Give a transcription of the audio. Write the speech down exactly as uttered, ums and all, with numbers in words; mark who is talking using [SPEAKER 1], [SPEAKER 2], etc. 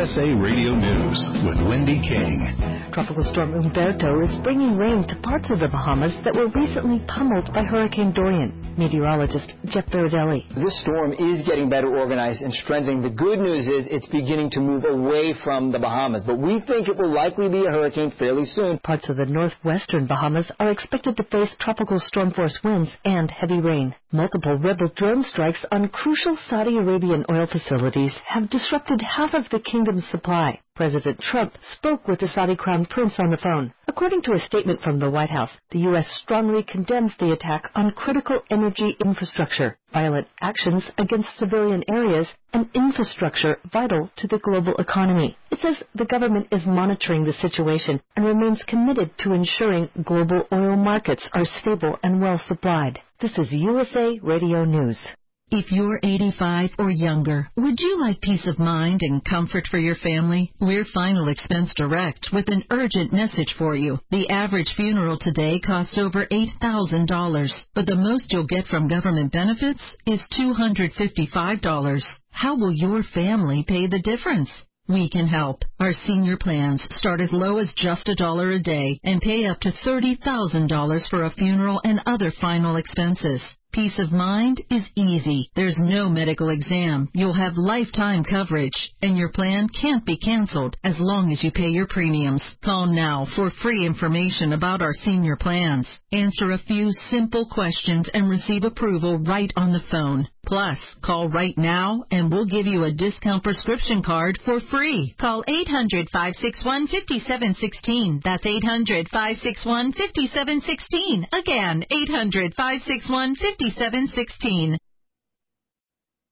[SPEAKER 1] S A Radio News with Wendy King.
[SPEAKER 2] Tropical storm Umberto is bringing rain to parts of the Bahamas that were recently pummeled by Hurricane Dorian. Meteorologist Jeff Baradelli.
[SPEAKER 3] This storm is getting better organized and strengthening. The good news is it's beginning to move away from the Bahamas, but we think it will likely be a hurricane fairly soon.
[SPEAKER 2] Parts of the northwestern Bahamas are expected to face tropical storm force winds and heavy rain. Multiple rebel drone strikes on crucial Saudi Arabian oil facilities have disrupted half of the kingdom's supply. President Trump spoke with the Saudi Crown Prince on the phone. According to a statement from the White House, the U S strongly condemns the attack on critical energy infrastructure, violent actions against civilian areas, and infrastructure vital to the global economy. It says the government is monitoring the situation and remains committed to ensuring global oil markets are stable and well supplied. This is U S A Radio News.
[SPEAKER 4] If you're eighty-five or younger, would you like peace of mind and comfort for your family? We're Final Expense Direct with an urgent message for you. The average funeral today costs over eight thousand dollars, but the most you'll get from government benefits is two hundred fifty-five dollars. How will your family pay the difference? We can help. Our senior plans start as low as just a dollar a day and pay up to thirty thousand dollars for a funeral and other final expenses. Peace of mind is easy. There's no medical exam. You'll have lifetime coverage, and your plan can't be canceled as long as you pay your premiums. Call now for free information about our senior plans. Answer a few simple questions and receive approval right on the phone. Plus, call right now and we'll give you a discount prescription card for free. Call eight hundred, five six one, five seven one six. That's eight hundred, five six one, five seven one six. Again, eight hundred, five six one, five seven one six.